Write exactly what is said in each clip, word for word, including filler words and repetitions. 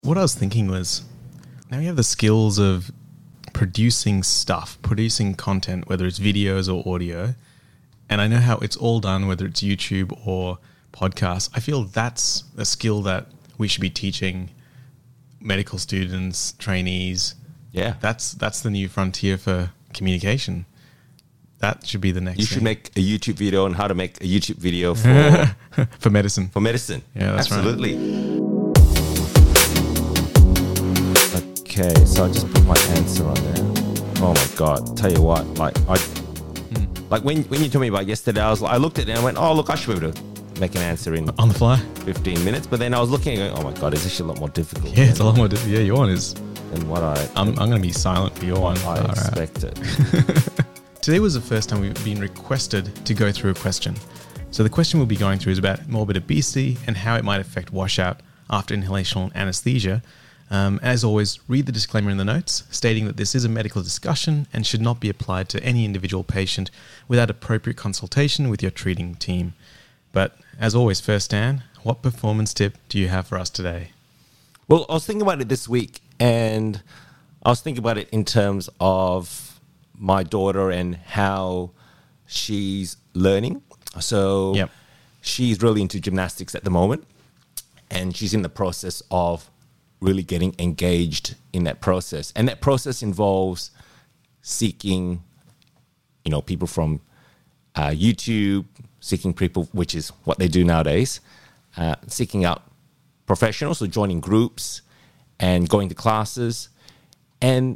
What I was thinking was, now you have the skills of producing stuff, producing content, whether it's videos or audio, and I know how it's all done, whether it's YouTube or podcasts. I feel that's a skill that we should be teaching medical students, trainees. Yeah. That's that's the new frontier for communication. That should be the next You should thing. make a YouTube video on how to make a YouTube video for for medicine. for medicine. Yeah, that's right. Absolutely. Okay, so I just put my answer on there. Oh my God. Tell you what, like I Hmm. like when when you told me about yesterday, I was like, I looked at it and I went, oh look, I should be able to make an answer in On the fly? fifteen minutes. But then I was looking and going, oh my God, it's actually a lot more difficult. Yeah, it's a lot more difficult. Yeah, your one is. than what I I'm, I'm going to be silent for your one. I All right. expected. Today was the first time we've been requested to go through a question. So the question we'll be going through is about morbid obesity and how it might affect washout after inhalational anesthesia. Um, as always, read the disclaimer in the notes stating that this is a medical discussion and should not be applied to any individual patient without appropriate consultation with your treating team. But as always, first, Dan, what performance tip do you have for us today? Well, I was thinking about it this week, and I was thinking about it in terms of my daughter and how she's learning. So Yep. she's really into gymnastics at the moment, and she's in the process of really getting engaged in that process. And that process involves seeking, you know, people from uh, YouTube, seeking people, which is what they do nowadays, uh, seeking out professionals, so joining groups and going to classes. And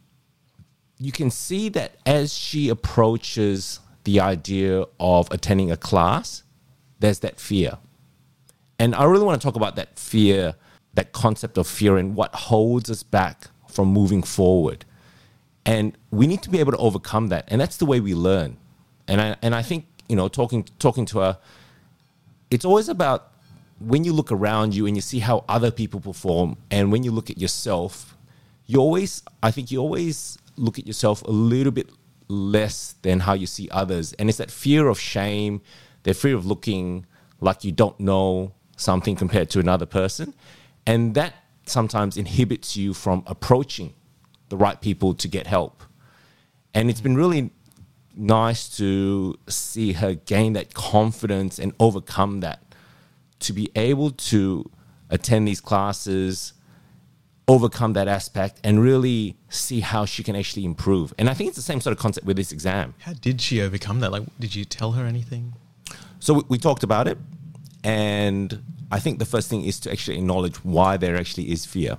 you can see that as she approaches the idea of attending a class, there's that fear. And I really want to talk about that fear, that concept of fear and what holds us back from moving forward. And we need to be able to overcome that. And that's the way we learn. And I and I think, you know, talking talking to her, it's always about when you look around you and you see how other people perform, and when you look at yourself, you always, I think you always look at yourself a little bit less than how you see others. And it's that fear of shame, that fear of looking like you don't know something compared to another person. And that sometimes inhibits you from approaching the right people to get help. And it's been really nice to see her gain that confidence and overcome that, to be able to attend these classes, overcome that aspect, and really see how she can actually improve. And I think it's the same sort of concept with this exam. How did she overcome that? Like, did you tell her anything? So we, we talked about it, and I think the first thing is to actually acknowledge why there actually is fear,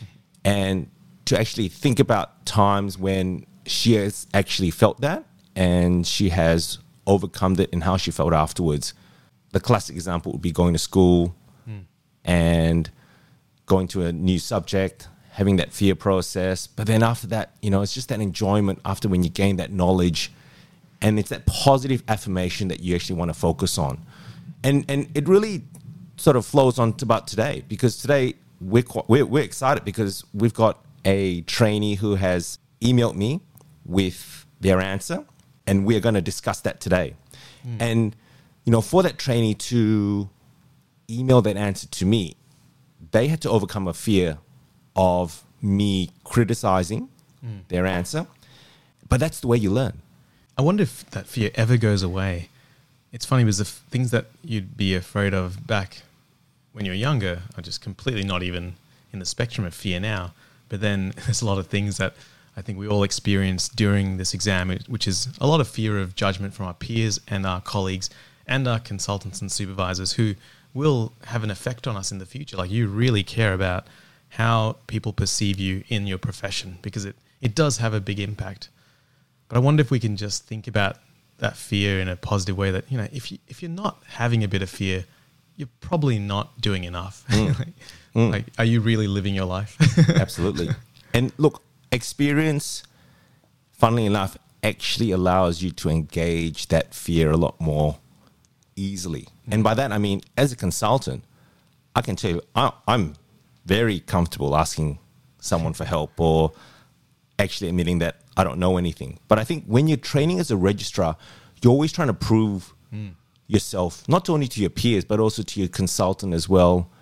and to actually think about times when she has actually felt that and she has overcome it and how she felt afterwards. The classic example would be going to school mm. and going to a new subject, having that fear process. But then after that, you know, it's just that enjoyment after when you gain that knowledge. And it's that positive affirmation that you actually want to focus on. And and it really sort of flows on to about today, because today we're, quite, we're, we're excited because we've got a trainee who has emailed me with their answer, and we're going to discuss that today. Mm. And you know, for that trainee to email that answer to me, they had to overcome a fear of me criticizing mm. their answer. But that's the way you learn. I wonder if that fear ever goes away. It's funny because the f- things that you'd be afraid of back when you were younger are just completely not even in the spectrum of fear now. But then there's a lot of things that I think we all experience during this exam, which is a lot of fear of judgment from our peers and our colleagues and our consultants and supervisors, who will have an effect on us in the future. Like, you really care about how people perceive you in your profession, because it, it does have a big impact. But I wonder if we can just think about that fear in a positive way, that, you know, if you, if you're not having a bit of fear, you're probably not doing enough. Mm. like, mm. like, are you really living your life? Absolutely. And look, experience, funnily enough, actually allows you to engage that fear a lot more easily. And by that, I mean, as a consultant, I can tell you, I, I'm very comfortable asking someone for help or actually admitting that I don't know anything. But I think when you're training as a registrar, you're always trying to prove mm. yourself, not only to your peers, but also to your consultant as well,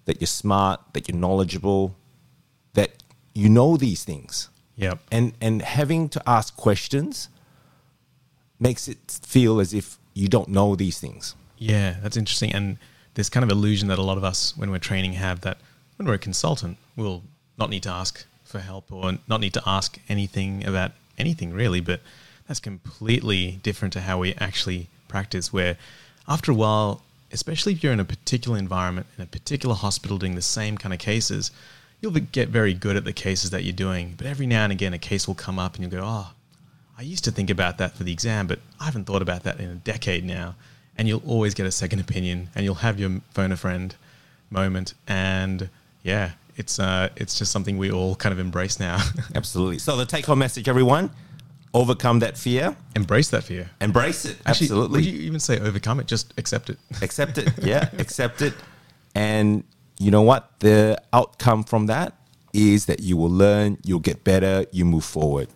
that you're smart, that you're knowledgeable, that you know these things. Yep. And and having to ask questions makes it feel as if you don't know these things. Yeah, that's interesting. And this kind of illusion that a lot of us, when we're training, have that when we're a consultant, we'll not need to ask for help or not need to ask anything about anything really, but that's completely different to how we actually practice, where after a while, especially if you're in a particular environment, in a particular hospital doing the same kind of cases, you'll get very good at the cases that you're doing. But every now and again, a case will come up and you'll go, oh, I used to think about that for the exam, but I haven't thought about that in a decade now. And you'll always get a second opinion and you'll have your phone a friend moment. And yeah, it's uh, it's just something we all kind of embrace now. Absolutely. So the take-home message, everyone, overcome that fear. Embrace that fear. Embrace it. Actually, Absolutely. Would you even say overcome it? Just accept it. Accept it. Yeah, accept it. And you know what? The outcome from that is that you will learn, you'll get better, you move forward.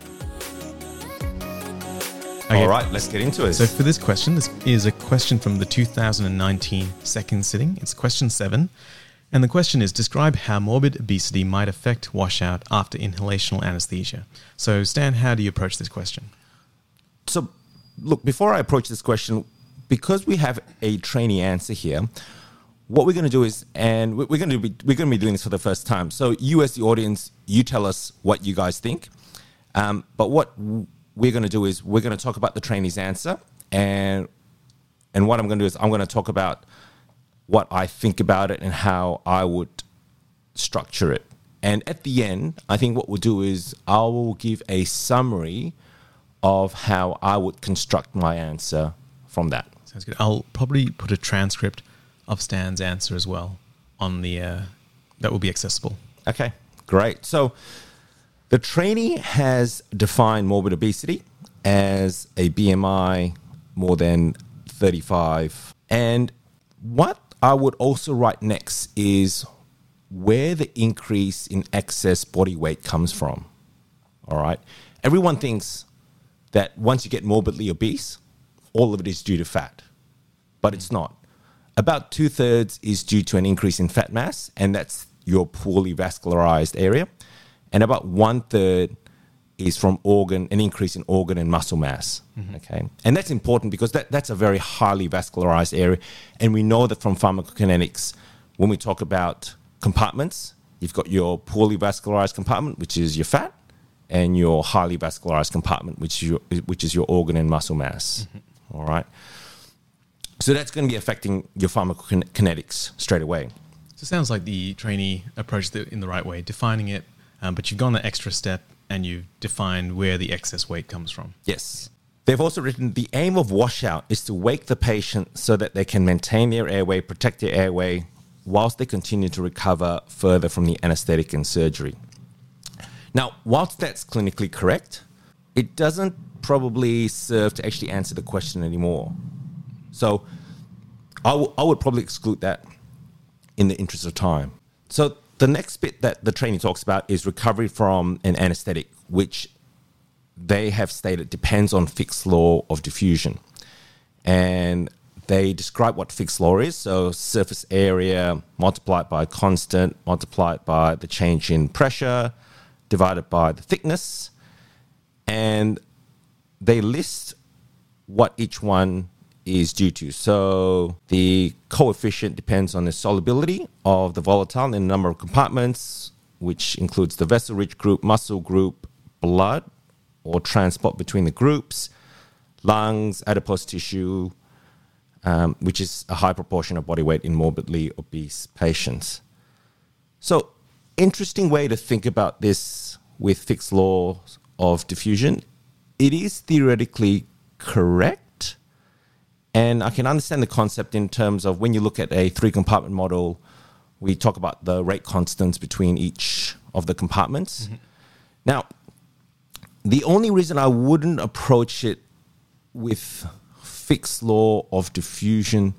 Okay. All right, let's get into it. So for this question, this is a question from the two thousand nineteen second sitting. It's question seven. And the question is, describe how morbid obesity might affect washout after inhalational anesthesia. So Stan, how do you approach this question? So look, before I approach this question, because we have a trainee answer here, what we're going to do is, and we're going to be we're going to be doing this for the first time. So you, as the audience, you tell us what you guys think. Um, but what we're going to do is we're going to talk about the trainee's answer, and and what I'm going to do is I'm going to talk about what I think about it and how I would structure it. And at the end, I think what we'll do is I will give a summary of how I would construct my answer from that. Sounds good. I'll probably put a transcript of Stan's answer as well on the, uh, that will be accessible. Okay, great. So the trainee has defined morbid obesity as a B M I more than thirty-five. And what I would also write next is where the increase in excess body weight comes from. All right. Everyone thinks that once you get morbidly obese, all of it is due to fat, but it's not. About two thirds is due to an increase in fat mass, and that's your poorly vascularized area. And about one third is from organ, an increase in organ and muscle mass. Mm-hmm. Okay. And that's important because that, that's a very highly vascularized area. And we know that from pharmacokinetics, when we talk about compartments, you've got your poorly vascularized compartment, which is your fat, and your highly vascularized compartment, which is your, which is your organ and muscle mass. Mm-hmm. All right. So that's going to be affecting your pharmacokinetics straight away. So it sounds like the trainee approached it in the right way, defining it, um, but you've gone the extra step and you've defined where the excess weight comes from. Yes. They've also written, the aim of washout is to wake the patient so that they can maintain their airway, protect their airway, whilst they continue to recover further from the anesthetic and surgery. Now, whilst that's clinically correct, it doesn't probably serve to actually answer the question anymore. So I, w- I would probably exclude that in the interest of time. So the next bit that the trainee talks about is recovery from an anesthetic, which they have stated depends on Fick's law of diffusion. And they describe what Fick's law is. So surface area multiplied by constant, multiplied by the change in pressure, divided by the thickness. And they list what each one is due to. So the coefficient depends on the solubility of the volatile in a number of compartments, which includes the vessel-rich group, muscle group, blood, or transport between the groups, lungs, adipose tissue, um, which is a high proportion of body weight in morbidly obese patients. So interesting way to think about this with Fick's law of diffusion. It is theoretically correct. And I can understand the concept in terms of when you look at a three-compartment model, we talk about the rate constants between each of the compartments. Mm-hmm. Now, the only reason I wouldn't approach it with Fick's law of diffusion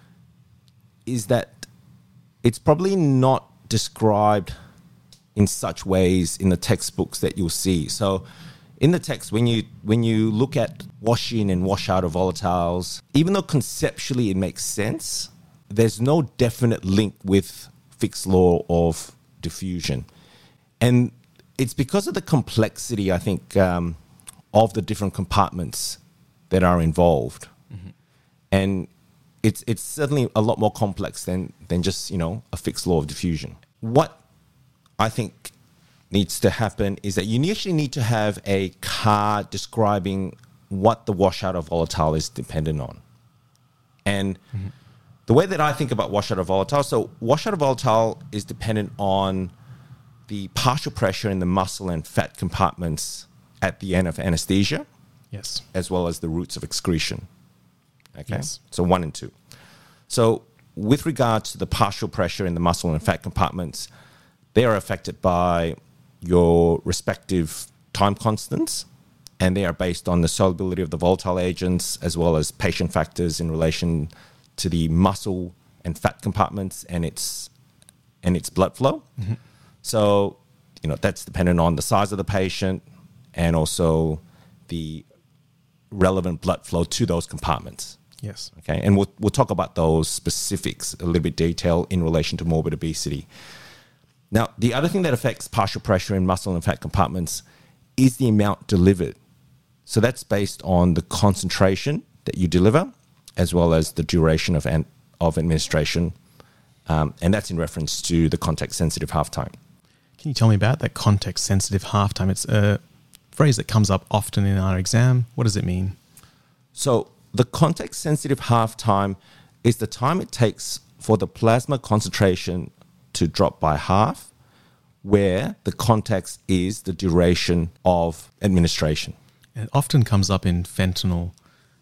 is that it's probably not described in such ways in the textbooks that you'll see. So in the text, when you when you look at wash in and wash out of volatiles, even though conceptually it makes sense, there's no definite link with Fick's law of diffusion. And it's because of the complexity, I think, um, of the different compartments that are involved. Mm-hmm. And it's it's certainly a lot more complex than, than just, you know, a Fick's law of diffusion. What I think needs to happen is that you actually need to have a card describing what the washout of volatile is dependent on. And mm-hmm. the way that I think about washout of volatile, so washout of volatile is dependent on the partial pressure in the muscle and fat compartments at the end of anesthesia. Yes. As well as the routes of excretion. Okay. Yes. So one and two. So with regards to the partial pressure in the muscle and fat compartments, they are affected by your respective time constants, and they are based on the solubility of the volatile agents as well as patient factors in relation to the muscle and fat compartments and its and its blood flow. Mm-hmm. So, you know, that's dependent on the size of the patient and also the relevant blood flow to those compartments. Yes. Okay. And we'll we'll talk about those specifics a little bit detail in relation to morbid obesity. Now, the other thing that affects partial pressure in muscle and fat compartments is the amount delivered. So that's based on the concentration that you deliver, as well as the duration of an, of administration, um, and that's in reference to the context-sensitive half-time. Can you tell me about that context-sensitive half-time? It's a phrase that comes up often in our exam. What does it mean? So the context-sensitive half-time is the time it takes for the plasma concentration to drop by half, where the context is the duration of administration. It often comes up in fentanyl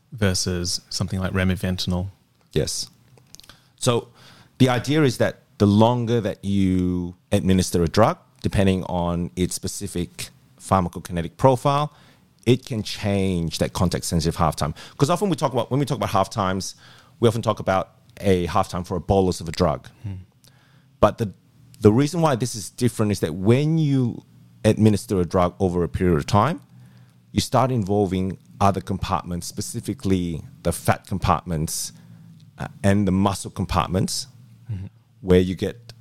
versus something like remifentanil. Yes. So the idea is that the longer that you administer a drug, depending on its specific pharmacokinetic profile, it can change that context-sensitive half-time. Because often we talk about, when we talk about half-times, we often talk about a half-time for a bolus of a drug. Hmm. But the the reason why this is different is that when you administer a drug over a period of time, you start involving other compartments, specifically the fat compartments uh, and the muscle compartments, mm-hmm. where you get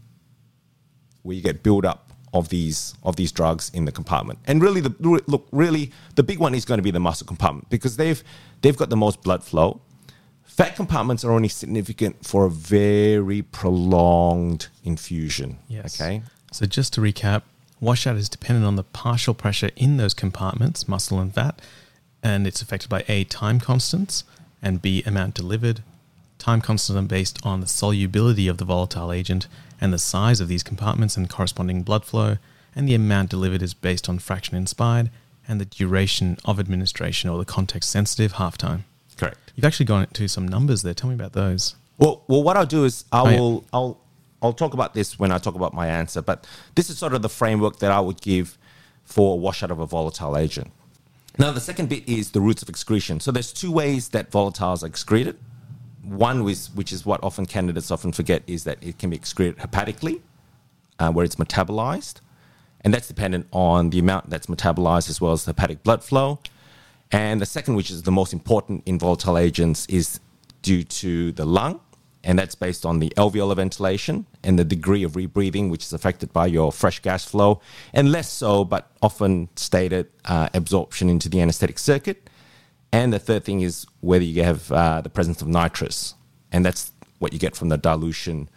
where you get build up of these of these drugs in the compartment. And really, the look really the big one is going to be the muscle compartment because they've they've got the most blood flow. Fat compartments are only significant for a very prolonged infusion. Yes. Okay. So just to recap, washout is dependent on the partial pressure in those compartments, muscle and fat, and it's affected by A, time constants, and B, amount delivered. Time constants are based on the solubility of the volatile agent and the size of these compartments and corresponding blood flow, and the amount delivered is based on fraction inspired and the duration of administration or the context-sensitive half-time. Correct. You've actually gone into some numbers there. Tell me about those. Well, well, what I'll do is I Oh, yeah. will I'll I'll talk about this when I talk about my answer. But this is sort of the framework that I would give for a washout of a volatile agent. Now, the second bit is the routes of excretion. So there's two ways that volatiles are excreted. One, is, which is what often candidates often forget, is that it can be excreted hepatically, uh, where it's metabolized, and that's dependent on the amount that's metabolized as well as the hepatic blood flow. And the second, which is the most important in volatile agents, is due to the lung, and that's based on the alveolar ventilation and the degree of rebreathing, which is affected by your fresh gas flow, and less so, but often stated, uh, absorption into the anesthetic circuit. And the third thing is whether you have uh, the presence of nitrous, and that's what you get from the dilution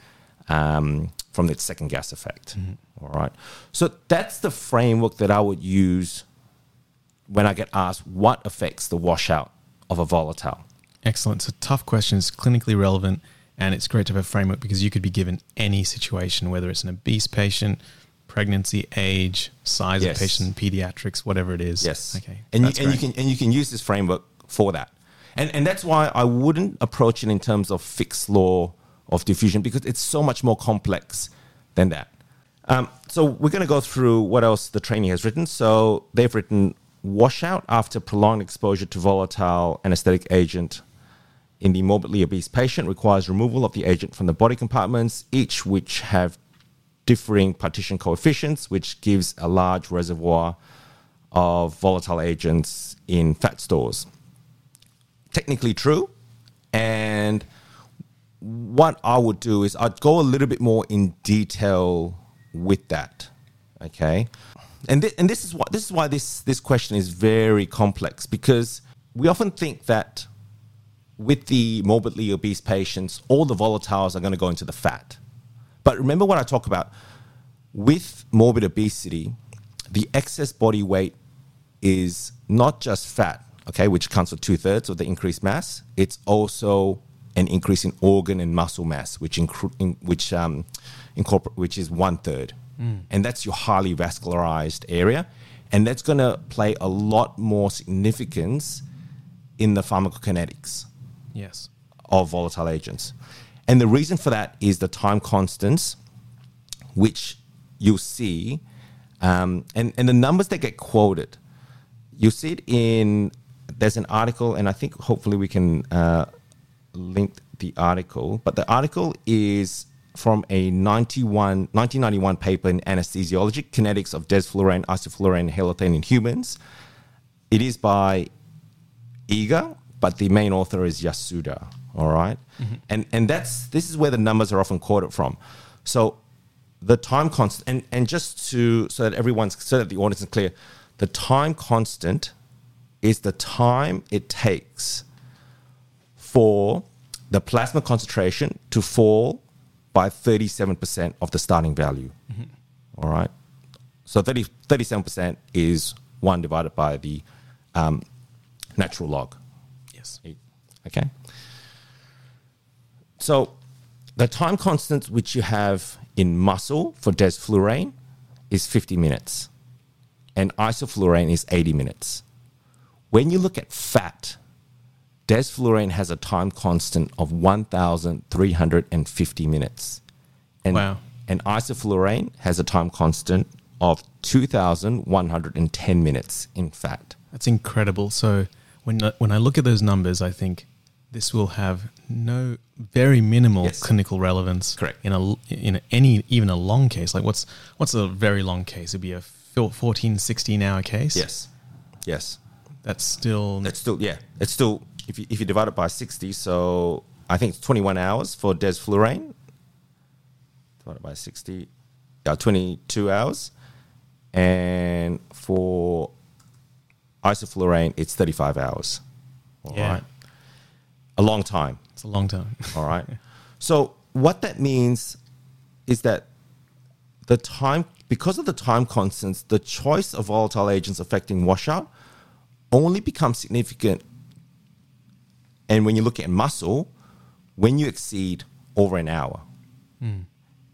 um, from its second gas effect. Mm-hmm. All right. So that's the framework that I would use when I get asked what affects the washout of a volatile. Excellent. It's a tough question. It's clinically relevant, and it's great to have a framework because you could be given any situation, whether it's an obese patient, pregnancy, age, size Yes. of patient, pediatrics, whatever it is. Yes. Okay. And you, That's and you great. can and you can use this framework for that. And and that's why I wouldn't approach it in terms of Fick's law of diffusion, because it's so much more complex than that. Um, so we're going to go through what else the trainee has written. So they've written washout after prolonged exposure to volatile anesthetic agent in the morbidly obese patient requires removal of the agent from the body compartments, each which have differing partition coefficients, which gives a large reservoir of volatile agents in fat stores. Technically true, and what I would do is I'd go a little bit more in detail with that. Okay. And th- and this is what this is why this this question is very complex, because we often think that with the morbidly obese patients, all the volatiles are going to go into the fat. But remember what I talk about with morbid obesity, the excess body weight is not just fat, okay, which accounts for two thirds of the increased mass. It's also an increase in organ and muscle mass, which incru- in, which um, incorporate which is one third. And that's your highly vascularized area. And that's going to play a lot more significance in the pharmacokinetics Yes. of volatile agents. And the reason for that is the time constants, which you'll see, um, and, and the numbers that get quoted. You'll see it in, there's an article, and I think hopefully we can uh, link the article, but the article is from a ninety-one, nineteen ninety-one paper in Anesthesiology, Kinetics of Desflurane, Isoflurane, and Halothane in Humans. It is by Eager, but the main author is Yasuda, all right? Mm-hmm. And and that's this is where the numbers are often quoted from. So the time constant, and, and just to, so that everyone's, so that the audience is clear, the time constant is the time it takes for the plasma concentration to fall by thirty-seven percent of the starting value. Mm-hmm. All right. So thirty, thirty-seven percent is one divided by the um, natural log. Yes. Okay. So the time constant which you have in muscle for desflurane is fifty minutes, and isoflurane is eighty minutes. When you look at fat, desflurane has a time constant of one thousand three hundred fifty minutes. And, wow. And isoflurane has a time constant of two thousand one hundred ten minutes in fat. That's incredible. So when when I look at those numbers, I think this will have no, very minimal Yes. clinical relevance. Correct. In a in a, any even a long case. Like what's what's a very long case? It'd be a fourteen, sixteen hour case. Yes. Yes. That's still That's still, yeah. It's still, if you, if you divide it by sixty, so I think it's twenty-one hours for desflurane. Divided by sixty, yeah, twenty-two hours. And for isoflurane, it's thirty-five hours. All Yeah. right. A long time. it's a long time. All right. So what that means is that the time, because of the time constants, the choice of volatile agents affecting washout only becomes significant. And when you look at muscle, when you exceed over an hour. Mm.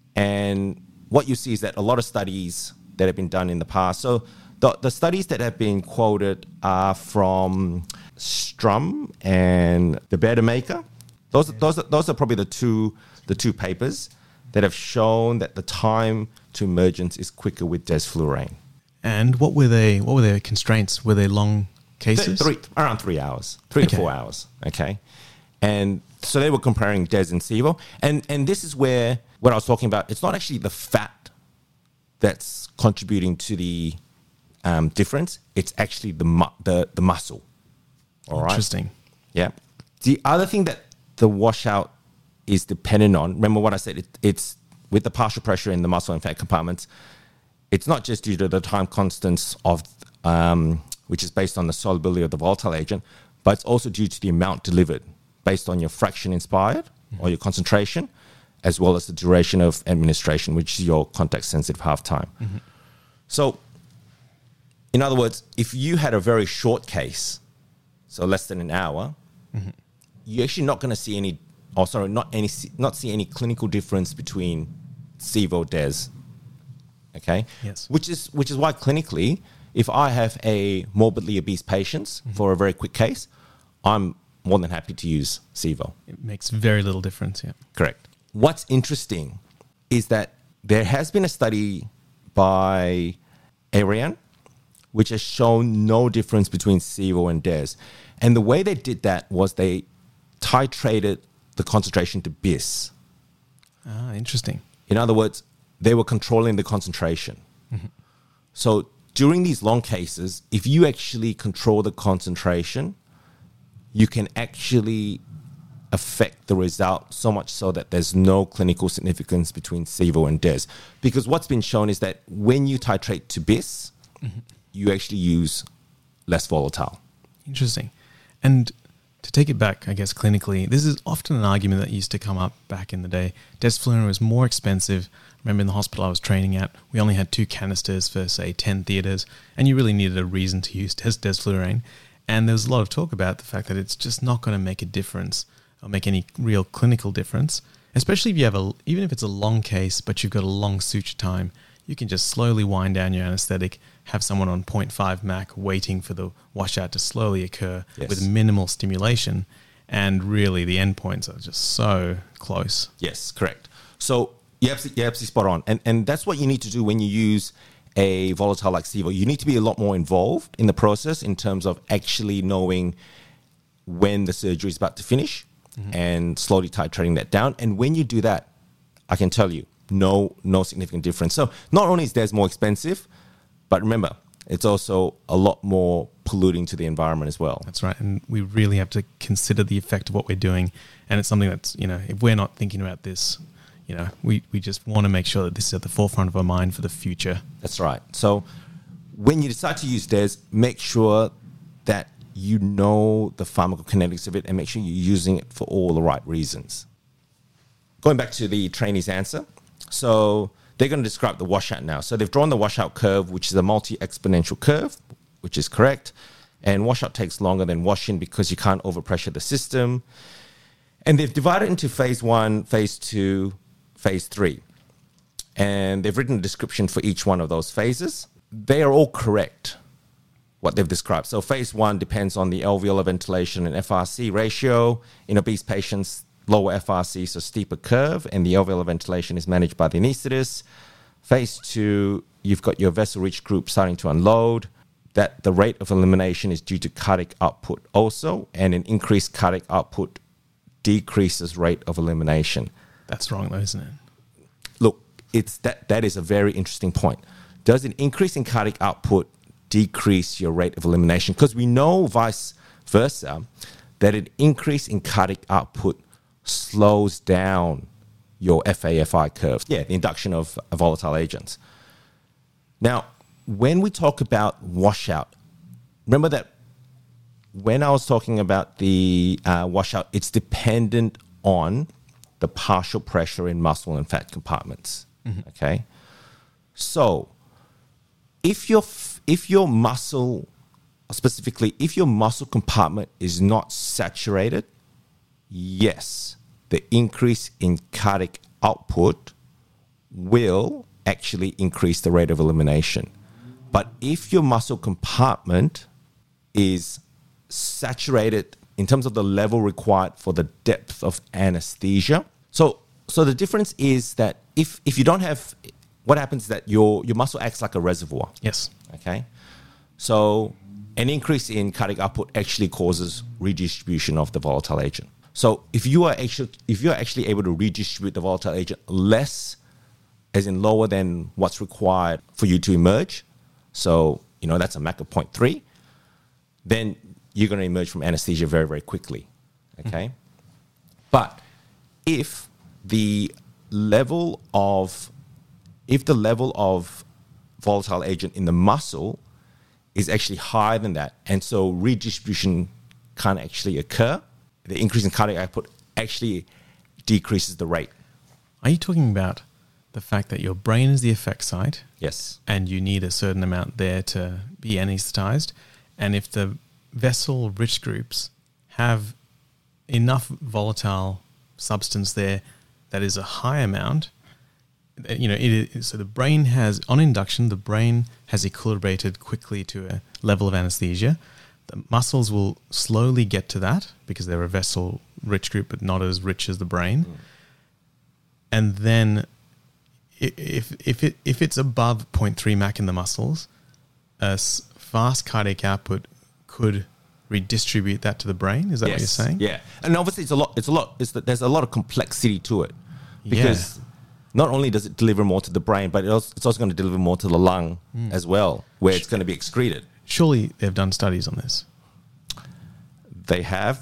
And what you see is that a lot of studies that have been done in the past. So the, the studies that have been quoted are from Strum and the Bademaker. Those, yeah. those, are, those are probably the two, the two papers that have shown that the time to emergence is quicker with desflurane. And what were they? What were their constraints? Were they long cases? Three, around three hours, three Okay. to four hours. Okay, and so they were comparing Des and Sevo, and and this is where what I was talking about. It's not actually the fat that's contributing to the um, difference. It's actually the mu- the the muscle. All right. Interesting. Yeah. The other thing that the washout is dependent on. Remember what I said. It, it's with the partial pressure in the muscle and fat compartments. It's not just due to the time constants of, um, which is based on the solubility of the volatile agent, but it's also due to the amount delivered based on your fraction inspired mm-hmm. or your concentration, as well as the duration of administration, which is your context sensitive half time. Mm-hmm. So, in other words, if you had a very short case, so less than an hour, mm-hmm. you're actually not going to see any, or sorry, not any, not see any clinical difference between Sevo, Des. Okay. Yes. Which is which is why clinically, if I have a morbidly obese patient mm-hmm. for a very quick case, I'm more than happy to use Sevo. It makes very little difference. Yeah. Correct. What's interesting is that there has been a study by Arian which has shown no difference between Sevo and Des. And the way they did that was they titrated the concentration to B I S. Ah, interesting. In other words, they were controlling the concentration. Mm-hmm. So during these long cases, if you actually control the concentration, you can actually affect the result so much so that there's no clinical significance between SIVO and D E S. Because what's been shown is that when you titrate to B I S, mm-hmm. you actually use less volatile. Interesting. And to take it back, I guess, clinically, this is often an argument that used to come up back in the day. Desflurane was more expensive. I remember in the hospital I was training at, we only had two canisters for, say, ten theatres, and you really needed a reason to use des- Desflurane. And there was a lot of talk about the fact that it's just not going to make a difference or make any real clinical difference, especially if you have a, even if it's a long case, but you've got a long suture time, you can just slowly wind down your anesthetic, have someone on zero point five Mac waiting for the washout to slowly occur yes. with minimal stimulation. And really the endpoints are just so close. Yes, correct. So you're absolutely, you're absolutely spot on. And, and that's what you need to do when you use a volatile like SIVO. You need to be a lot more involved in the process in terms of actually knowing when the surgery is about to finish mm-hmm. and slowly titrating that down. And when you do that, I can tell you, no, no significant difference. So not only is D E S more expensive, but remember, it's also a lot more polluting to the environment as well. That's right. And we really have to consider the effect of what we're doing. And it's something that's, you know, if we're not thinking about this, you know, we, we just want to make sure that this is at the forefront of our mind for the future. That's right. So when you decide to use D E S, make sure that you know the pharmacokinetics of it and make sure you're using it for all the right reasons. Going back to the trainee's answer. So they're going to describe the washout now. So they've drawn the washout curve, which is a multi-exponential curve, which is correct. And washout takes longer than wash-in because you can't overpressure the system. And they've divided into phase one, phase two, phase three. And they've written a description for each one of those phases. They are all correct, what they've described. So phase one depends on the alveolar ventilation and F R C ratio. In obese patients, lower F R C, so steeper curve, and the alveolar ventilation is managed by the anaesthetist. Phase two, you've got your vessel-rich group starting to unload. That the rate of elimination is due to cardiac output also, and an increased cardiac output decreases rate of elimination. That's wrong though, isn't it? Look, it's that that is a very interesting point. Does an increase in cardiac output decrease your rate of elimination? Because we know vice versa, that an increase in cardiac output slows down your F A F I curve. Yeah, the induction of volatile agents. Now, when we talk about washout, remember that when I was talking about the uh, washout, it's dependent on the partial pressure in muscle and fat compartments. Mm-hmm. Okay, so if your if your muscle, specifically if your muscle compartment is not saturated, yes, the increase in cardiac output will actually increase the rate of elimination. But if your muscle compartment is saturated in terms of the level required for the depth of anesthesia, so so the difference is that if if you don't have, what happens is that your your muscle acts like a reservoir. Yes. Okay. So an increase in cardiac output actually causes redistribution of the volatile agent. So if you are actually if you are actually able to redistribute the volatile agent less, as in lower than what's required for you to emerge, so you know that's a M A C of zero point three, then you're going to emerge from anesthesia very, very quickly. Okay, mm-hmm. But if the level of if the level of volatile agent in the muscle is actually higher than that, and so redistribution can't actually occur, the increase in cardiac output actually decreases the rate. Are you talking about the fact that your brain is the effect site? Yes. And you need a certain amount there to be anesthetized. And if the vessel rich groups have enough volatile substance there that is a high amount, you know, it is, so the brain has, on induction, the brain has equilibrated quickly to a level of anesthesia. The muscles will slowly get to that because they're a vessel rich group, but not as rich as the brain. Mm. And then if if it if it's above zero point three M A C in the muscles, a fast cardiac output could redistribute that to the brain. Is that yes. what you're saying? Yeah, and obviously it's a lot. It's a lot. It's that there's a lot of complexity to it because yeah. not only does it deliver more to the brain, but it also, it's also going to deliver more to the lung mm. as well, where it's going to be excreted. Surely they've done studies on this. They have,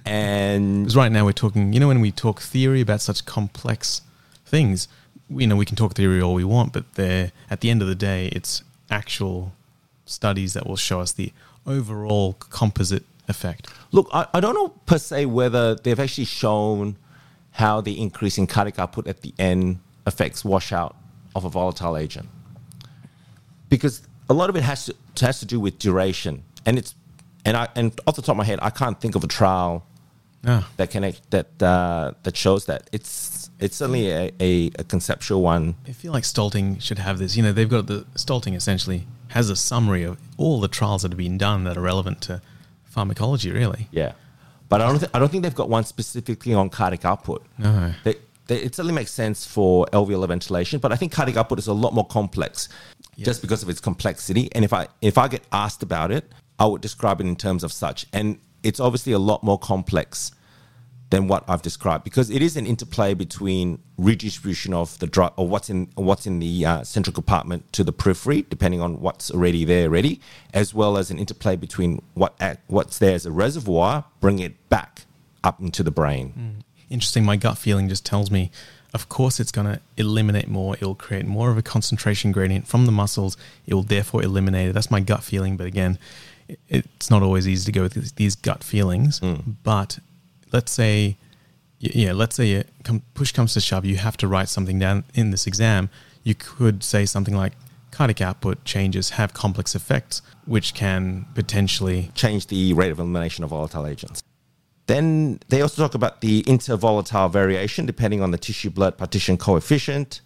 And Because right now we're talking, you know, when we talk theory about such complex things, you know, we can talk theory all we want, but they're, at the end of the day, it's actual studies that will show us the overall composite effect. look, I, I don't know per se whether they've actually shown how the increase in cardiac output at the end affects washout of a volatile agent. Because a lot of it has to has to do with duration. And it's and I and off the top of my head, I can't think of a trial Ah. that can act- that uh, that shows that. It's it's certainly a, a, a conceptual one. I feel like Stolting should have this. You know, they've got the Stolting essentially has a summary of all the trials that have been done that are relevant to pharmacology, really. Yeah, but I don't th- I don't think they've got one specifically on cardiac output. No. They, they, it certainly makes sense for alveolar ventilation, but I think cardiac output is a lot more complex, Yeah. just because of its complexity. And if I if I get asked about it, I would describe it in terms of such. And it's obviously a lot more complex than what I've described, because it is an interplay between redistribution of the drug or what's in what's in the uh, central compartment to the periphery, depending on what's already there already, as well as an interplay between what act, what's there as a reservoir, bring it back up into the brain. Interesting. My gut feeling just tells me, of course, it's going to eliminate more. It'll create more of a concentration gradient from the muscles. It will therefore eliminate it. That's my gut feeling. But again, it- it's not always easy to go with these- these gut feelings. But let's say, y- yeah, let's say it come, push comes to shove, you have to write something down in this exam. You could say something like cardiac output changes have complex effects, which can potentially Change the rate of elimination of volatile agents. Then they also talk about the intervolatile variation depending on the tissue blood partition coefficient.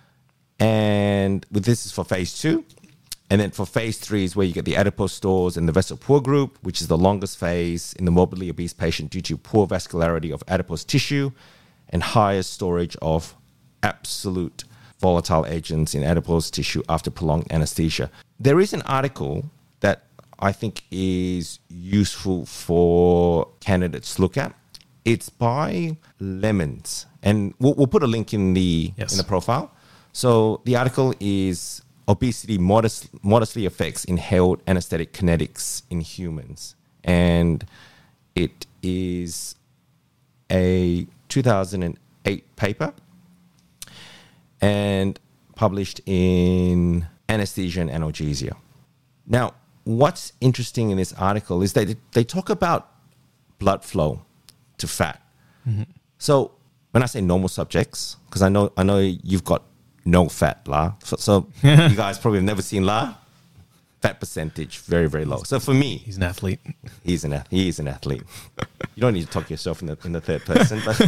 And with this is for phase two. And then for phase three is where you get the adipose stores and the vessel poor group, which is the longest phase in the morbidly obese patient due to poor vascularity of adipose tissue and highest storage of absolute volatile agents in adipose tissue after prolonged anesthesia. There is an article that I think is useful for candidates to look at. It's by Lemons, and we'll, we'll put a link in the Yes. in the profile. So the article is obesity modest, modestly affects inhaled anesthetic kinetics in humans, and it is a two thousand eight paper and published in Anesthesia and Analgesia. Now, what's interesting in this article is that they talk about blood flow to fat. So when I say normal subjects, because I know I know you've got no fat, La. So, so you guys probably have never seen La. Fat percentage, very, very low. So for me, he's an athlete. he's an ath- he is an athlete. You don't need to talk yourself in the in the third person, but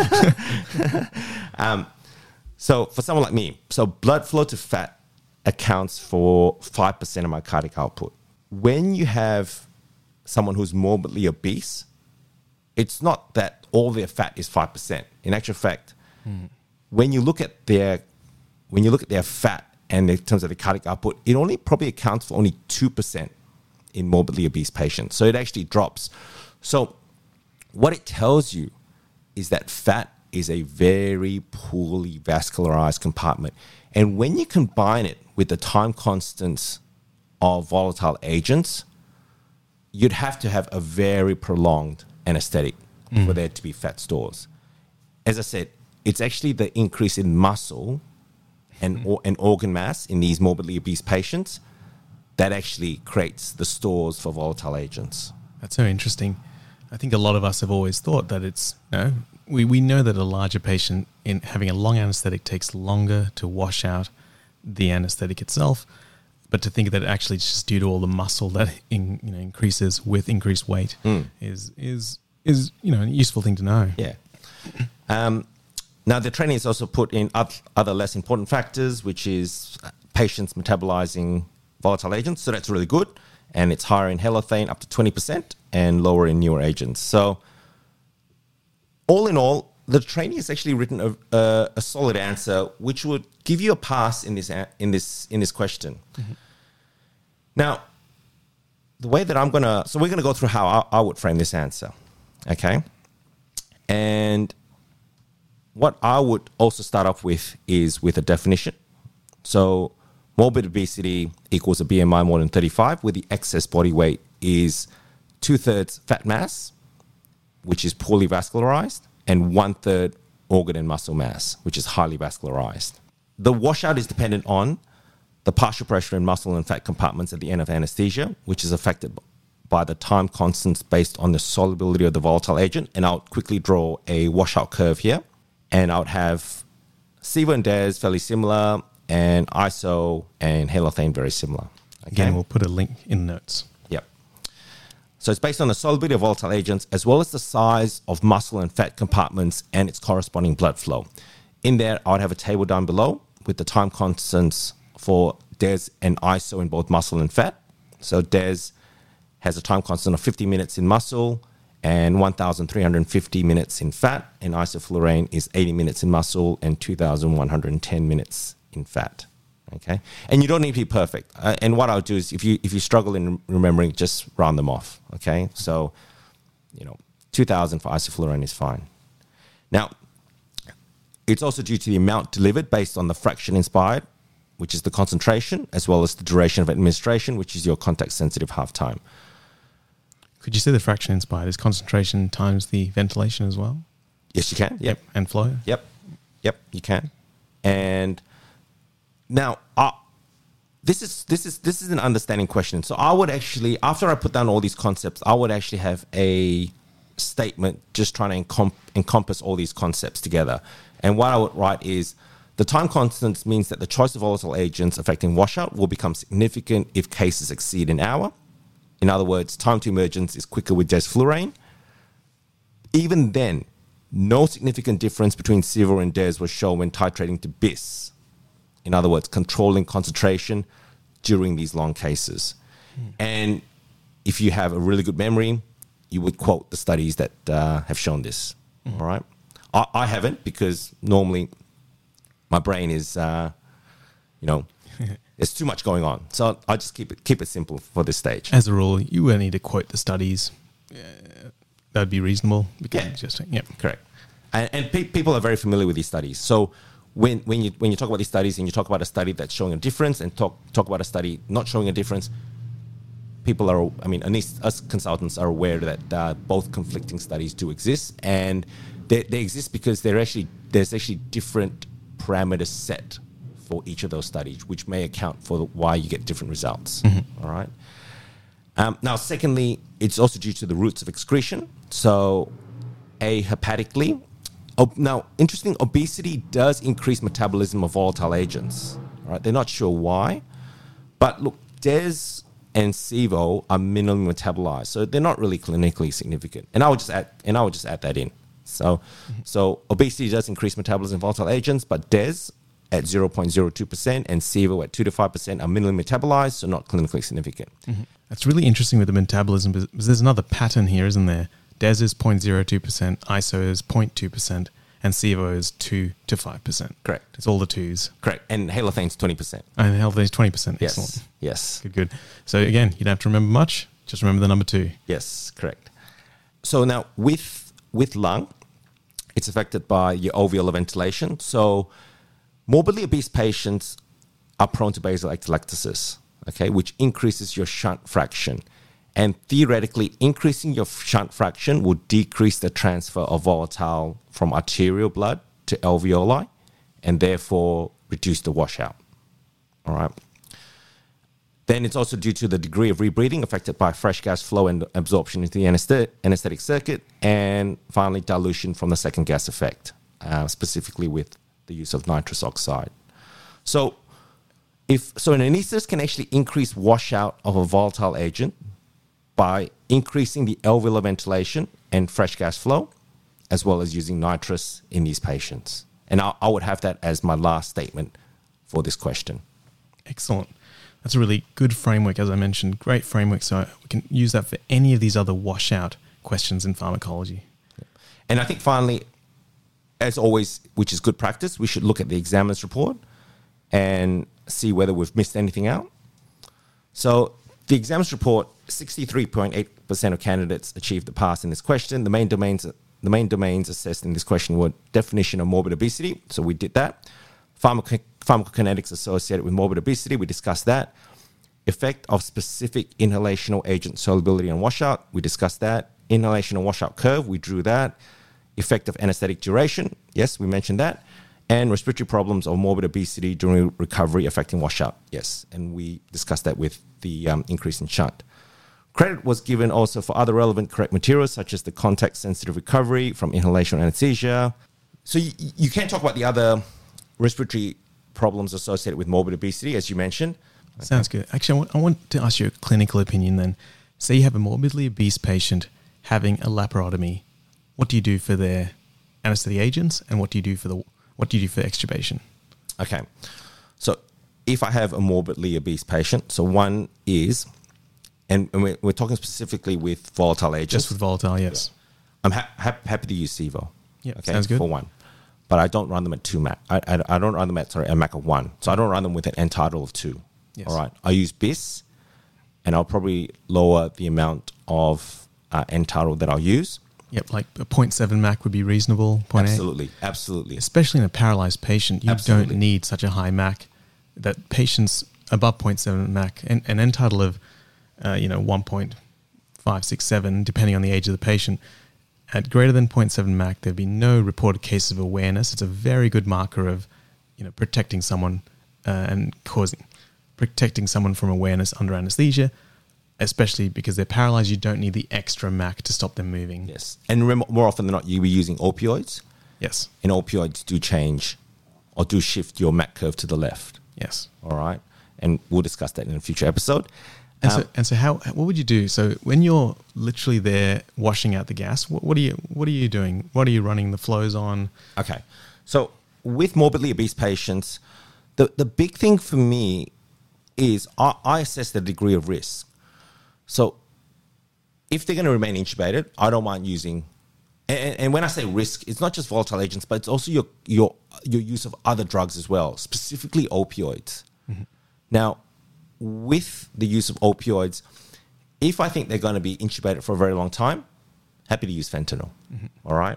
um, so for someone like me, so blood flow to fat accounts for five percent of my cardiac output. When you have someone who's morbidly obese, it's not that all their fat is five percent. In actual fact, when you look at their when you look at their fat and in terms of the cardiac output, it only probably accounts for only two percent in morbidly obese patients. So it actually drops. So what it tells you is that fat is a very poorly vascularized compartment. And when you combine it with the time constants of volatile agents, you'd have to have a very prolonged anesthetic for there to be fat stores. As I said, it's actually the increase in muscle and, or, and organ mass in these morbidly obese patients that actually creates the stores for volatile agents. That's so interesting. I think a lot of us have always thought that it's, you know, we, we know that a larger patient in having a long anesthetic takes longer to wash out the anesthetic itself, but to think that actually it's just due to all the muscle that in, you know, increases with increased weight is is is you know a useful thing to know. Yeah. Um, now, the training is also put in oth- other less important factors, which is patients metabolizing volatile agents. So that's really good. And it's higher in halothane, up to twenty percent, and lower in newer agents. So all in all, the training has actually written a, a, a solid answer, which would give you a pass in this a- in this in this question. Now, the way that I'm gonna, so we're gonna go through how I, I would frame this answer, okay? And what I would also start off with is with a definition. So morbid obesity equals a B M I more than thirty-five, where the excess body weight is two-thirds fat mass which is poorly vascularized, and one-third organ and muscle mass, which is highly vascularized. The washout is dependent on the partial pressure in muscle and fat compartments at the end of anesthesia, which is affected by the time constants based on the solubility of the volatile agent. And I'll quickly draw a washout curve here. And I would have SIVO and D E S fairly similar, and I S O and halothane very similar. Okay? Again, we'll put a link in notes. Yep. So it's based on the solubility of volatile agents as well as the size of muscle and fat compartments and its corresponding blood flow. In there, I would have a table down below with the time constants for D E S and I S O in both muscle and fat. So D E S has a time constant of fifty minutes in muscle and one thousand three hundred fifty minutes in fat, and isoflurane is eighty minutes in muscle and two thousand one hundred ten minutes in fat. Okay, and you don't need to be perfect. Uh, and what I'll do is, if you if you struggle in remembering, just round them off. Okay, so you know, two thousand for isoflurane is fine. Now, it's also due to the amount delivered based on the fraction inspired, which is the concentration, as well as the duration of administration, which is your context-sensitive half-time. Could you say the fraction inspired is concentration times the ventilation as well? Yes, you can. Yep. And flow? Yep. Yep, you can. And now, uh, this is this is this is an understanding question. So I would actually, after I put down all these concepts, I would actually have a statement just trying to encom- encompass all these concepts together. And what I would write is, the time constants means that the choice of volatile agents affecting washout will become significant if cases exceed an hour. In other words, time to emergence is quicker with desflurane. Even then, no significant difference between SIVO and D E S was shown when titrating to B I S. In other words, controlling concentration during these long cases. Mm. And if you have a really good memory, you would quote the studies that uh, have shown this. Mm. All right. I, I haven't, because normally my brain is, uh, you know, there's too much going on. So I just keep it keep it simple for this stage. As a rule, you won't need to quote the studies. Uh, that would be reasonable. Because Yeah, just, yeah. correct. And, and pe- people are very familiar with these studies. So when when you when you talk about these studies and you talk about a study that's showing a difference and talk talk about a study not showing a difference, people are, I mean, at least us consultants are aware that uh, both conflicting studies do exist, and they, they exist because they're actually there's actually different parameters set for each of those studies, which may account for why you get different results. Mm-hmm. All right. Um, now, secondly, it's also due to the routes of excretion. So, a hepatically. Ob- now, interesting, obesity does increase metabolism of volatile agents. All right. They're not sure why, but look, D E S and SIVO are minimally metabolized, so they're not really clinically significant. And I would just add, and I would just add that in. So, mm-hmm. so obesity does increase metabolism of volatile agents, but D E S at zero point zero two percent and SIVO at two to five percent are minimally metabolized, so not clinically significant. Mm-hmm. That's really interesting with the metabolism, because there's another pattern here, isn't there? D E S is zero point zero two percent, I S O is zero point two percent, and SIVO is two to five percent. Correct. It's all the twos. Correct. And halothane's twenty percent. And halothane is twenty percent. Yes. Excellent. Yes. Good, good. So again, you don't have to remember much. Just remember the number two. Yes, correct. So now with with lung, it's affected by your alveolar ventilation. So morbidly obese patients are prone to basal atelectasis, okay, which increases your shunt fraction. And theoretically, increasing your shunt fraction will decrease the transfer of volatile from arterial blood to alveoli and therefore reduce the washout. All right. Then it's also due to the degree of rebreathing affected by fresh gas flow and absorption into the anesthetic circuit. And finally, dilution from the second gas effect, uh, specifically with the use of nitrous oxide. So, if so, an anesthetist can actually increase washout of a volatile agent by increasing the alveolar ventilation and fresh gas flow, as well as using nitrous in these patients. And I, I would have that as my last statement for this question. Excellent. That's a really good framework, as I mentioned. Great framework, so we can use that for any of these other washout questions in pharmacology. And I think finally, as always, which is good practice, we should look at the examiner's report and see whether we've missed anything out. So the examiner's report, sixty-three point eight percent of candidates achieved the pass in this question. The main domains the main domains assessed in this question were definition of morbid obesity, so we did that. Pharmaco- pharmacokinetics associated with morbid obesity, we discussed that. Effect of specific inhalational agent solubility on washout, we discussed that. inhalation and washout curve, we drew that. Effect of anesthetic duration, yes, we mentioned that. And respiratory problems or morbid obesity during recovery affecting washout, yes. And we discussed that with the um, increase in shunt. Credit was given also for other relevant correct materials, such as the context-sensitive recovery from inhalation anesthesia. So you, you can talk about the other respiratory problems associated with morbid obesity, as you mentioned. Sounds good. Actually, I want, I want to ask you a clinical opinion then. Say you have a morbidly obese patient having a laparotomy. What do you do for their anesthetic agents, and what do you do for the what do you do for extubation? Okay, so if I have a morbidly obese patient, so one is, and, and we're, we're talking specifically with volatile agents. Just with volatile, yes. Yeah. I'm ha- ha- happy to use SIVO. Yeah, okay, sounds good. For one, but I don't run them at two M A C. I, I, I don't run them at sorry a M A C of one, so I don't run them with an N title of two. Yes. All right, I use B I S, and I'll probably lower the amount of uh, N title that I'll use. Yep, like a zero point seven M A C would be reasonable. zero point eight. Absolutely, absolutely. Especially in a paralyzed patient, you Absolutely. don't need such a high M A C. That patients above zero point seven M A C, and an N title of, uh, you know, one point five six seven, depending on the age of the patient, at greater than zero point seven M A C, there'd be no reported cases of awareness. It's a very good marker of, you know, protecting someone uh, and causing, protecting someone from awareness under anesthesia. Especially because they're paralyzed, you don't need the extra M A C to stop them moving. Yes. And remember, more often than not, you were using opioids. Yes. And opioids do change or do shift your M A C curve to the left. Yes. All right. And we'll discuss that in a future episode. And um, so, and so, how? What would you do? So, when you're literally there washing out the gas, what, what are you? What are you doing? What are you running the flows on? Okay. So, with morbidly obese patients, the, the big thing for me is I, I assess the degree of risk. So if they're going to remain intubated, I don't mind using, and, and when I say risk, it's not just volatile agents, but it's also your your your use of other drugs as well, specifically opioids. Mm-hmm. Now, with the use of opioids, if I think they're going to be intubated for a very long time, happy to use fentanyl. Mm-hmm. All right.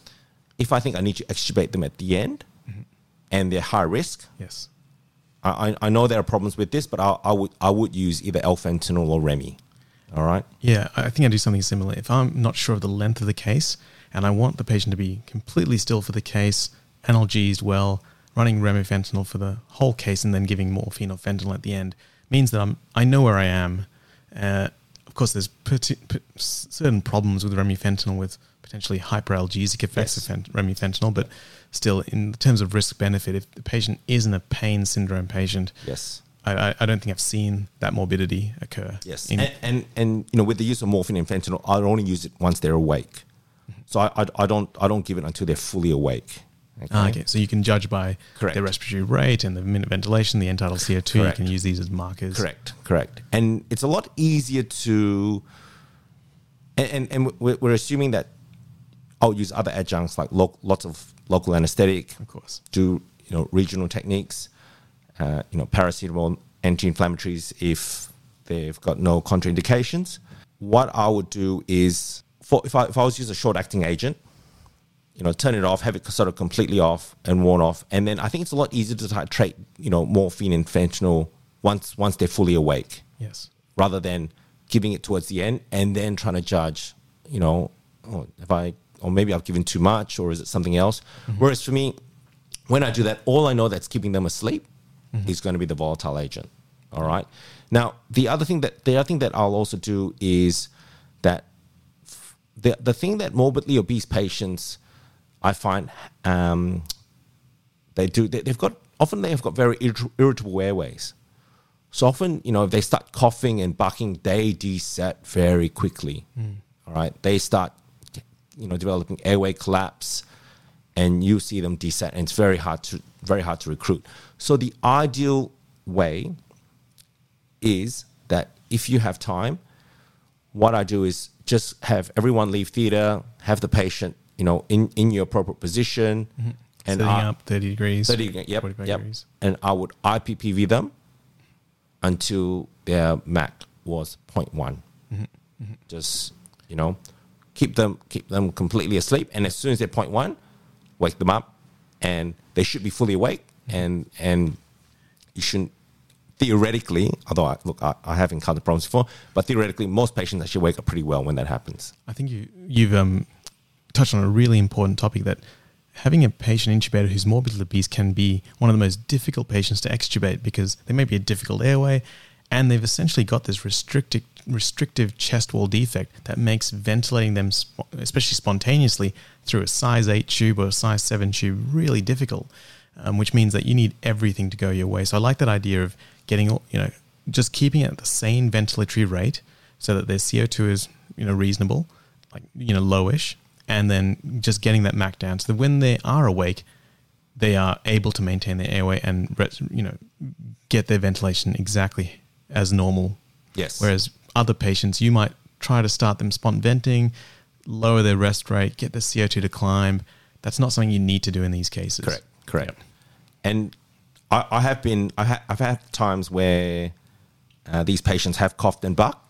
If I think I need to extubate them at the end, mm-hmm. and they're high risk, yes, I, I know there are problems with this, but I, I would I would use either L-fentanyl or Remy. All right. Yeah, I think I do something similar. If I'm not sure of the length of the case and I want the patient to be completely still for the case, analgesied well, running remifentanil for the whole case and then giving morphine or fentanyl at the end means that I'm I know where I am. Uh, of course, there's pati- p- certain problems with remifentanil with potentially hyperalgesic effects yes. of fent- remifentanil, but still, in terms of risk-benefit, if the patient isn't a pain syndrome patient, yes. I, I don't think I've seen that morbidity occur. Yes, and, and and you know, with the use of morphine and fentanyl, I only use it once they're awake. Mm-hmm. So I, I I don't I don't give it until they're fully awake. Okay. Ah, okay. So you can judge by Correct. their respiratory rate and the minute ventilation, the end-tidal C O two. Correct. You can use these as markers. Correct, correct. And it's a lot easier to, and and, and we're, we're assuming that I'll use other adjuncts like lo- lots of local anesthetic. Of course. Do you know regional techniques? Uh, you know, paracetamol, anti-inflammatories if they've got no contraindications. What I would do is, for, if I if I was to use a short-acting agent, you know, turn it off, have it sort of completely off and worn off, and then I think it's a lot easier to titrate, you know, morphine and fentanyl once once they're fully awake. Yes. Rather than giving it towards the end and then trying to judge, you know, oh, if I or maybe I've given too much or is it something else? Mm-hmm. Whereas for me, when I do that, all I know that's keeping them asleep mm-hmm. is going to be the volatile agent. All right. Now, the other thing that the other thing that I'll also do is that f- the the thing that morbidly obese patients, I find, um, they do they, they've got often they have got very irrit- irritable airways. So often, you know, if they start coughing and bucking, they desat very quickly. Mm. All right, they start, you know, developing airway collapse, and you see them desat, and it's very hard to very hard to recruit. So the ideal way is that if you have time, what I do is just have everyone leave theatre, have the patient, you know, in, in your appropriate position, mm-hmm. and setting I, up thirty degrees, thirty, yep, forty-five yep. degrees, and I would I P P V them until their M A C was zero point one. Mm-hmm. Mm-hmm. Just, you know, keep them keep them completely asleep, and as soon as they're zero point one, wake them up, and they should be fully awake, mm-hmm. and and you shouldn't theoretically, although I, look, I, I have encountered problems before, but theoretically, most patients actually wake up pretty well when that happens. I think you, you've um, touched on a really important topic, that having a patient intubated who's morbidly obese can be one of the most difficult patients to extubate, because they may be a difficult airway and they've essentially got this restricted, restrictive chest wall defect that makes ventilating them, sp- especially spontaneously, through a size eight tube or a size seven tube really difficult, um, which means that you need everything to go your way. So I like that idea of getting, you know, just keeping it at the same ventilatory rate so that their C O two is, you know, reasonable, like, you know, lowish, and then just getting that M A C down so that when they are awake, they are able to maintain their airway and, you know, get their ventilation exactly as normal. Yes. Whereas other patients, you might try to start them spont venting, lower their rest rate, get the C O two to climb. That's not something you need to do in these cases. Correct. Correct. Yep. And I, I have been, I ha- I've had times where uh, these patients have coughed and barked,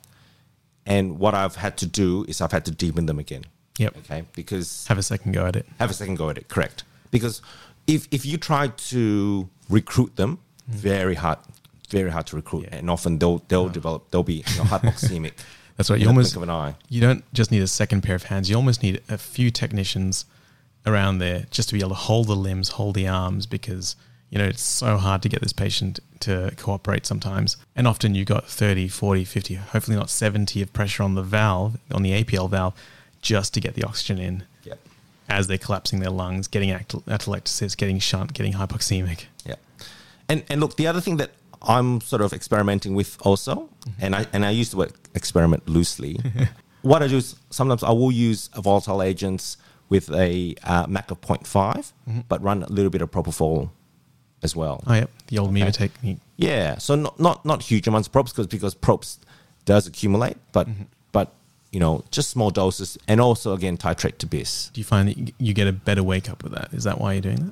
and what I've had to do is I've had to deepen them again. Yep. Okay. Because Have a second go at it. have a second go at it. Correct. Because if if you try to recruit them, mm. very hard, very hard to recruit, yeah. and often they'll they'll oh. develop they'll be, you know, hypoxemic. That's right. You almost of an eye. You don't just need a second pair of hands. You almost need a few technicians around there just to be able to hold the limbs, hold the arms, because, you know, it's so hard to get this patient to cooperate sometimes. And often you got thirty, forty, fifty, hopefully not seventy of pressure on the valve, on the A P L valve, just to get the oxygen in. Yep. As they're collapsing their lungs, getting atelectasis, getting shunt, getting hypoxemic. Yeah. And and look, the other thing that I'm sort of experimenting with also, mm-hmm. and I and I use the word experiment loosely. What I do is sometimes I will use volatile agents with a uh, M A C of zero point five, mm-hmm. but run a little bit of propofol as well. Oh, yep. The old okay. Meva technique. Yeah. So not not, not huge amounts of props because because props does accumulate, but mm-hmm. but you know, just small doses, and also again titrate to B I S. Do you find that you get a better wake up with that? Is that why you're doing that?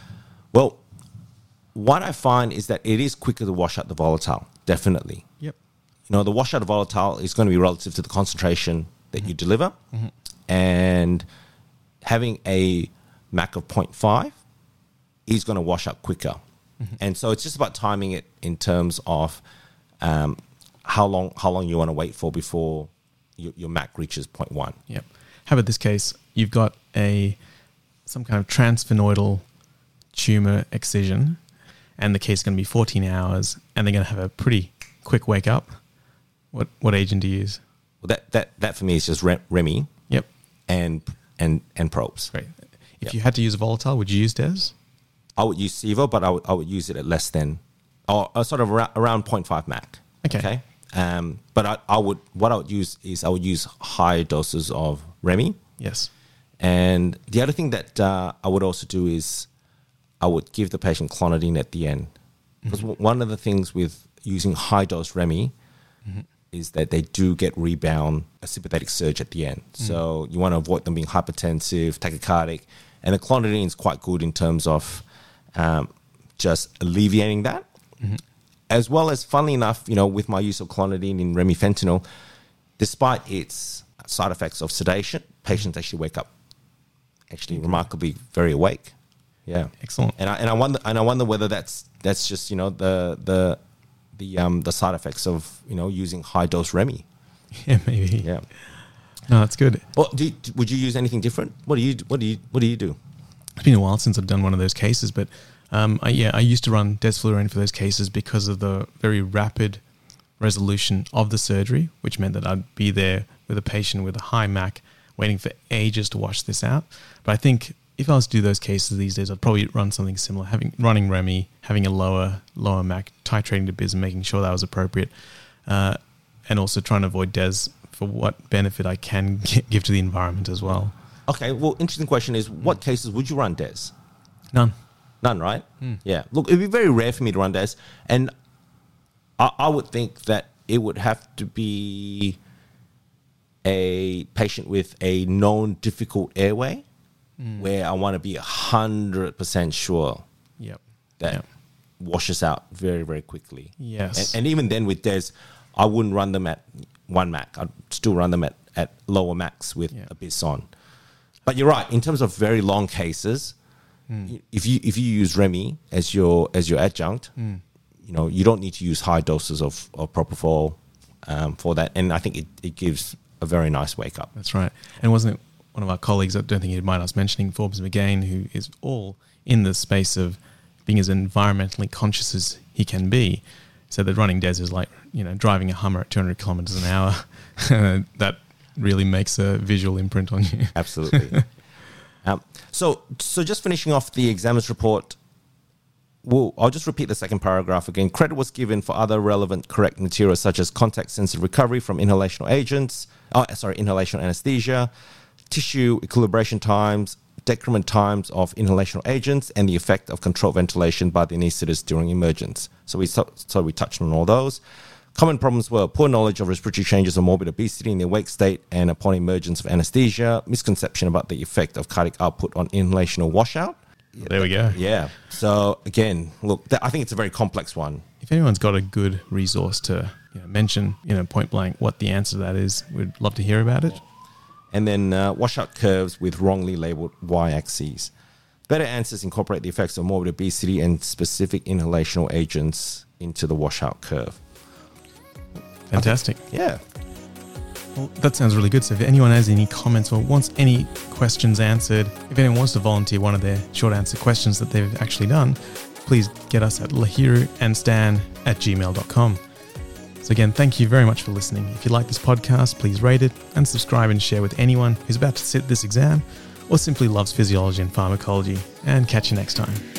Well, what I find is that it is quicker to wash out the volatile, definitely. Yep. You know, the wash out of volatile is going to be relative to the concentration that mm-hmm. you deliver, mm-hmm. and having a M A C of zero point five is going to wash out quicker. Mm-hmm. And so it's just about timing it in terms of um, how long how long you want to wait for before your, your M A C reaches zero point one. Yep. How about this case? You've got a some kind of transsphenoidal tumor excision, and the case is going to be fourteen hours, and they're going to have a pretty quick wake up. What what agent do you use? Well, that that that for me is just Remy. Yep. And and and probes. Great. If yep. you had to use a volatile, would you use Des? I would use Sevo, but I would I would use it at less than, or uh, sort of around, around zero point five M A C. Okay. Okay. Um, but I, I would what I would use is I would use high doses of Remy. Yes. And the other thing that uh, I would also do is I would give the patient clonidine at the end, because mm-hmm. one of the things with using high dose Remy mm-hmm. is that they do get rebound a sympathetic surge at the end. Mm-hmm. So you want to avoid them being hypertensive, tachycardic, and the clonidine is quite good in terms of um, just alleviating that. Mm-hmm. As well as, funnily enough, you know, with my use of clonidine in remifentanil, despite its side effects of sedation, patients actually wake up actually okay. remarkably very awake. Yeah, excellent. And I and I wonder and I wonder whether that's that's just, you know, the the the um the side effects of, you know, using high dose Remy. Yeah, maybe. Yeah. No, that's good. Well, do you, would you use anything different? What do you what do you what do you do? It's been a while since I've done one of those cases, but um, I, yeah, I used to run desflurane for those cases because of the very rapid resolution of the surgery, which meant that I'd be there with a patient with a high M A C, waiting for ages to wash this out. But I think if I was to do those cases these days, I'd probably run something similar, having running Remy, having a lower lower M A C, titrating to B I S and making sure that was appropriate, uh, and also trying to avoid D E S for what benefit I can give to the environment as well. Okay, well, interesting question is, what cases would you run D E S? None. None, right? Mm. Yeah. Look, it'd be very rare for me to run D E S, and I, I would think that it would have to be a patient with a known difficult airway mm. where I want to be one hundred percent sure yep. that yep. washes out very, very quickly. Yes. And, and even then with D E S, I wouldn't run them at one M A C. I'd still run them at, at lower M A Cs with yep. a B I S on. But you're right, in terms of very long cases, mm. if you if you use Remy as your as your adjunct, mm. you know, you don't need to use high doses of, of propofol um, for that. And I think it, it gives a very nice wake up. That's right. And wasn't it one of our colleagues, I don't think he'd mind us mentioning, Forbes McGain, who is all in the space of being as environmentally conscious as he can be, said that running Des is like, you know, driving a Hummer at two hundred kilometers an hour. That really makes a visual imprint on you. Absolutely. um, so, so just finishing off the examiner's report, well, I'll just repeat the second paragraph again. Credit was given for other relevant correct materials such as contact-sensitive recovery from inhalational agents, oh, sorry, inhalational anesthesia, tissue equilibration times, decrement times of inhalational agents, and the effect of controlled ventilation by the anaesthetist during emergence. So we so, so we touched on all those. Common problems were poor knowledge of respiratory changes or morbid obesity in the awake state and upon emergence of anesthesia, misconception about the effect of cardiac output on inhalational washout. Yeah, there we go. Yeah. So again, look, th- I think it's a very complex one. If anyone's got a good resource to you know, mention, you know, point blank what the answer to that is, we'd love to hear about it. And then uh, washout curves with wrongly labeled y-axes. Better answers incorporate the effects of morbid obesity and specific inhalational agents into the washout curve. Fantastic. Think, yeah. Well, that sounds really good. So if anyone has any comments or wants any questions answered, if anyone wants to volunteer one of their short answer questions that they've actually done, please get us at lahiru and stan at gmail dot com. So again, thank you very much for listening. If you like this podcast, please rate it and subscribe and share with anyone who's about to sit this exam or simply loves physiology and pharmacology. And catch you next time.